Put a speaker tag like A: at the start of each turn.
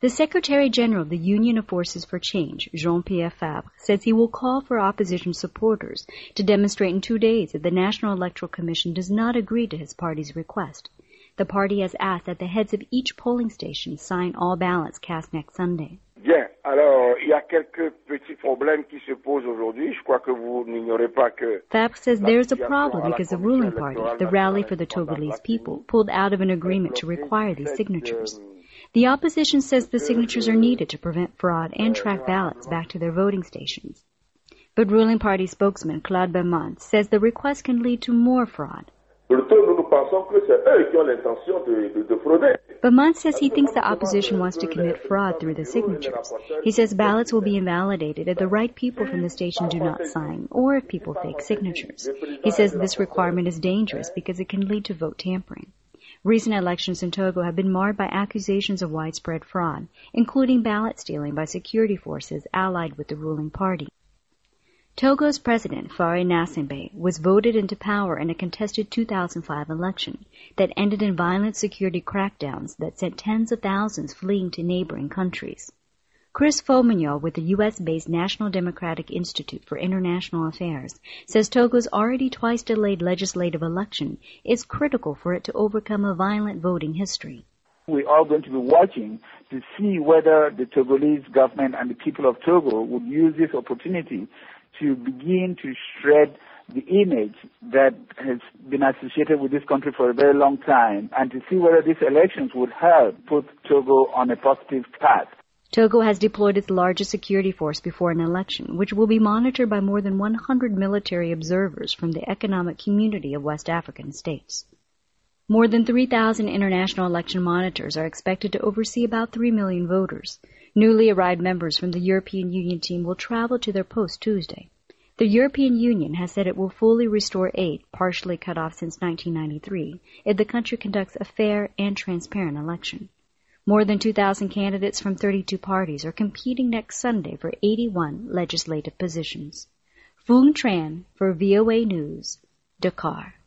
A: The Secretary General of the Union of Forces for Change, Jean-Pierre Fabre, says he will call for opposition supporters to demonstrate in 2 days if the National Electoral Commission does not agree to his party's request. The party has asked that the heads of each polling station sign all ballots cast next Sunday.
B: Bien, alors il y a quelques petits problèmes qui se posent aujourd'hui. Je crois que vous n'ignorez pas que
A: Fabre says there is a problem because the ruling party, the Rally for the Togolese People, pulled out of an agreement to require these signatures. The opposition says the signatures are needed to prevent fraud and track ballots back to their voting stations. But ruling party spokesman Claude Bermond says the request can lead to more fraud. Bermond says he thinks the opposition wants to commit fraud through the signatures. He says ballots will be invalidated if the right people from the station do not sign or if people fake signatures. He says this requirement is dangerous because it can lead to vote tampering. Recent elections in Togo have been marred by accusations of widespread fraud, including ballot stealing by security forces allied with the ruling party. Togo's president, Faure Gnassingbé, was voted into power in a contested 2005 election that ended in violent security crackdowns that sent tens of thousands fleeing to neighboring countries. Chris Foligno with the U.S.-based National Democratic Institute for International Affairs says Togo's already twice delayed legislative election is critical for it to overcome a violent voting history.
C: We are going to be watching to see whether the Togolese government and the people of Togo would use this opportunity to begin to shred the image that has been associated with this country for a very long time, and to see whether these elections would help put Togo on a positive path.
A: Togo has deployed its largest security force before an election, which will be monitored by more than 100 military observers from the Economic Community of West African states. More than 3,000 international election monitors are expected to oversee about 3 million voters. Newly arrived members from the European Union team will travel to their post Tuesday. The European Union has said it will fully restore aid, partially cut off since 1993, if the country conducts a fair and transparent election. More than 2,000 candidates from 32 parties are competing next Sunday for 81 legislative positions. Phuong Tran for VOA News, Dakar.